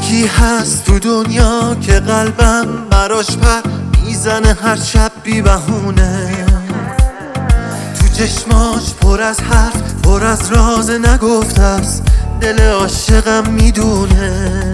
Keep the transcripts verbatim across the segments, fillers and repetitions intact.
یکی هست تو دنیا که قلبم براش پر میزنه هر شب بی بهونه. تو چشماش پر از حرف، پر از راز نگفته است، دل عاشقم میدونه.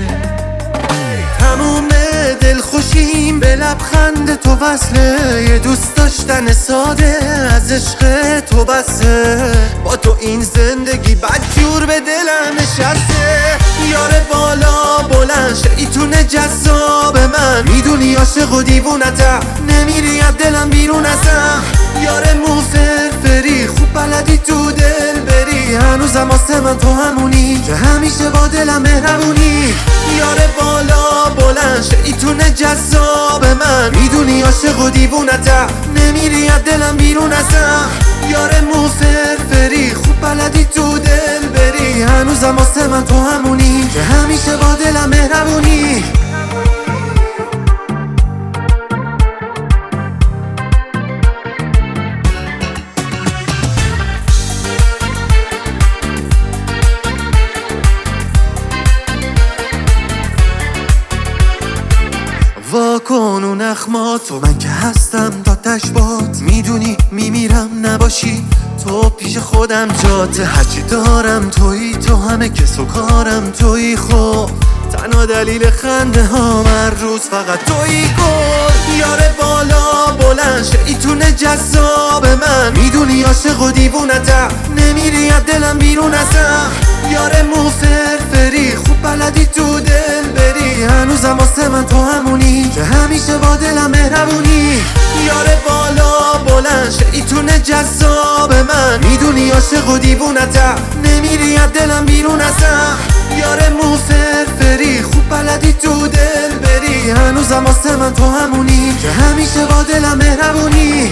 تموم دل خوشیم به لبخند تو وصله، یه دوست داشتن ساده از عشق تو بسه. با تو این زندگی بدجور به دلم نشسته. یار بالا بلند شیطون جذاب من، میدونی عاشق و دیوونتم، نمیری از دلم بیرون ازم. یار مو فرفری خوب بلدی تو دل بری، هنوزم واسه من تو همونی که همیشه با دلم مهربونی. یار بالا بلند شیطون جذاب من، میدونی عاشق و دیوونتم، نمیری از دلم بیرون ازم. یار مو فرفری خوب بلدی تو دل بری، هنوزم واسه من تو همونی که همیشه با دلم مهربونی. واکن و نخماتو، من که هستم تا تشبات، میدونی میمیرم نباشی تو پیش خودم جاته. هرچی دارم تویی، تو همه کس و کارم تویی، خب تنها دلیل خنده ها هر روز فقط تویی. گل یار بالا بلند شیطون جذاب من، میدونی عاشق و دیوونتم، نمیری از دلم بیرون ازم. یار مو فرفری خوب بلدی تو دل بری، هنوزم واسه من تو همونی که همیشه با دلم مهربونی. یار بالا بلند شیطون جذاب من، میدونی عاشق و دیوونتم، نمیری از دلم بیرون ازم. یار مو فرفری خوب بلدی تو دل بری، هنوزم واسه من تو همونی که همیشه با دلم مهربونی.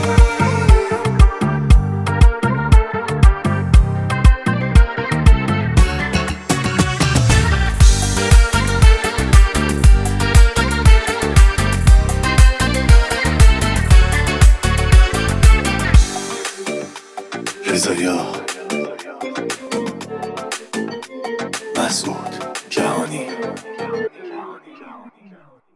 رضایا مسعود جهانی.